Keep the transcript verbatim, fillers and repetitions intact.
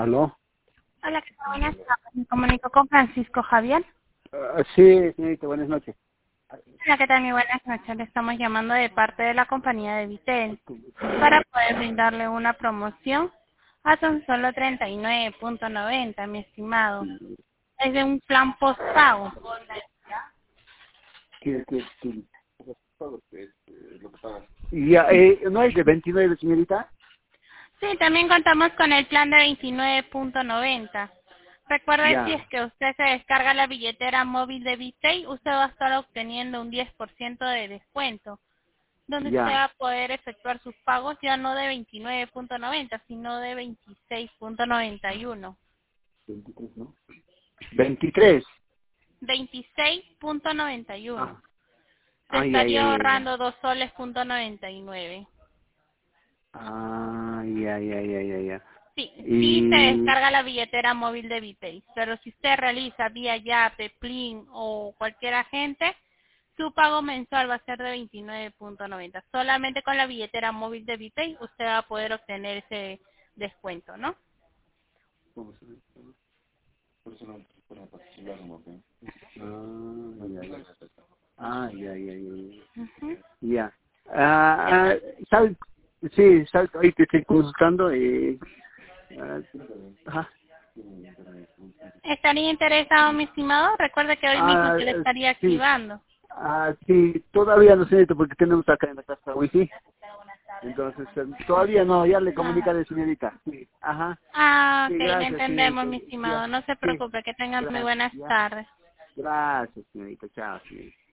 ¿Aló? Hola, ¿qué tal? Buenas tardes. Me comunico con Francisco Javier. Ah, sí, señorita, buenas noches. Hola, ¿qué tal? Muy buenas noches. Le estamos llamando de parte de la compañía de Vitel para poder brindarle una promoción a tan solo treinta y nueve punto noventa, mi estimado. Es de un plan postpago. ¿Qué, qué, qué? Ya, eh, ¿no es de veintinueve, señorita? Sí, también contamos con el plan de veintinueve punto noventa. Recuerde, si Ya, es que usted se descarga la billetera móvil de Vitel, usted va a estar obteniendo un diez por ciento de descuento, donde usted va ya. a poder efectuar sus pagos ya no de veintinueve punto noventa, sino de veintiséis punto noventa y uno. veintitrés, ¿no? veintitrés. veintiséis punto noventa y uno. Ah, Se ah, ya, ya, estaría ya, ya. ahorrando dos soles punto noventa y nueve. Ah, ya, ya, ya, ya, ya. Sí, sí se Y... descarga la billetera móvil de Vitey, pero si usted realiza vía Yape, Plin o cualquier agente, su pago mensual va a ser de veintinueve punto noventa. Solamente con la billetera móvil de Vitey usted va a poder obtener ese descuento, ¿no? Ah, ya, ya. Ah, ya, ya, ya, ya. Ujú. Ya. Ah, ah, ¿sabes? Sí, ¿sabes? Ahorita estoy consultando. Eh, ah, ajá. ¿Estaría interesado, mi estimado? Recuerde que hoy mismo Ah, se le estaría sí. activando. Ah, sí, todavía no sé, porque tenemos acá en la casa wifi. Entonces, eh, todavía no, ya le Ah, comunicaré, señorita. Sí, ajá. ah, Sí, ok, le gracias, entendemos, señorita. mi estimado. Ya, No se sí, preocupe, que tengas muy gracias, buenas ya. tardes. Gracias, señorita. Chao, señorita.